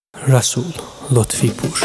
Rasul Lotfipur.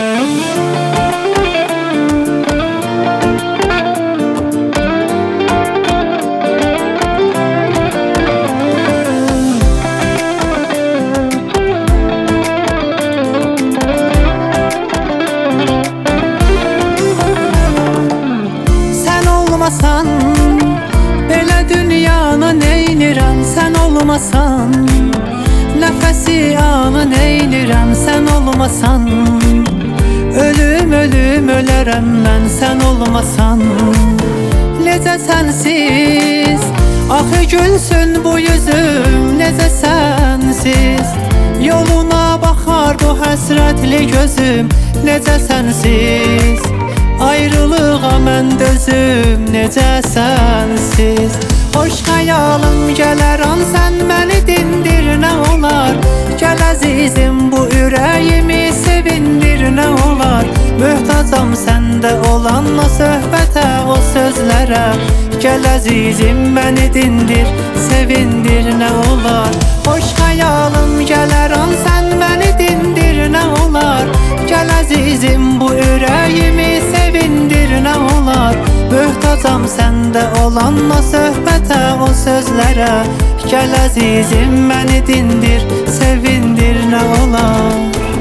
Sen olmasan belə dünyanı neynirəm? Sen olmasan nəfəsi anı neynirəm? Sen olmasan ölüm ölərəm mən. Sen olmasan necə sənsiz axı gülsün bu yüzüm, necə sənsiz yoluna baxar bu həsrətli gözüm, necə sənsiz ayrılığa mən dözüm, necə sənsiz xoş xəyalım gələr an, sən məni dindir, nə olar gəl əzizim bu ürəyimi sevindir, nə olar möhtacam səndə olan o söhbətə, o sözlərə gəl əzizim məni dindir, sevindir, nə olar xoş xəyalım gələr an, sən məni dindir, nə olar gəl əzizim bu ürəyimi sevindir, nə olar möhtacam səndə olan o söhbətə, o sözlərə gəl əzizim məni dindir, sevindir, nə olar.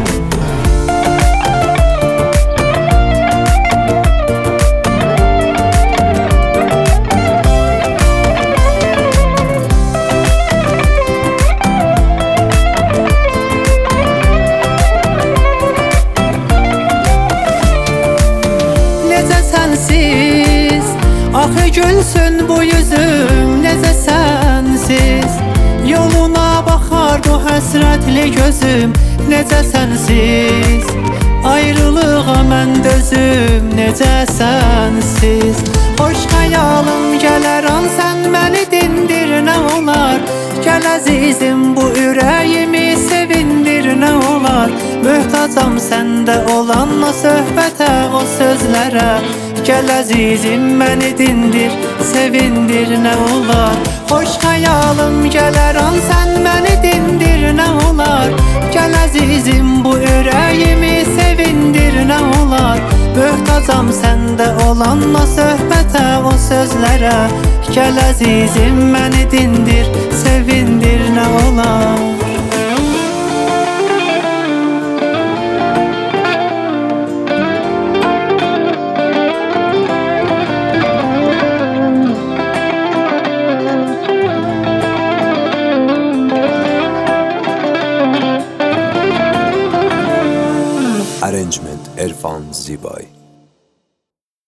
Sensiz axı gülsün bu yüzüm, necə sənsiz yoluna baxar bu həsrətli gözüm, necə sənsiz ayrılığa mən dözüm, necə sənsiz xoş xəyalım gələr an, sən məni dindir, nə olar gəl əzizim bu ürəyimi sevindir, nə olar möhtacam səndə olan o söhbətə, o sözlərə gəl əzizim məni dindir, sevindir, nə olar xoş xəyalım gələr an, sən məni dindir, nə olar gəl əzizim bu ürəyimi sevindir, nə olar möhtacam səndə olan o söhbətə, o sözlərə gəl əzizim məni dindir, sevindir, nə olar. Arrangement Erfan Zibay.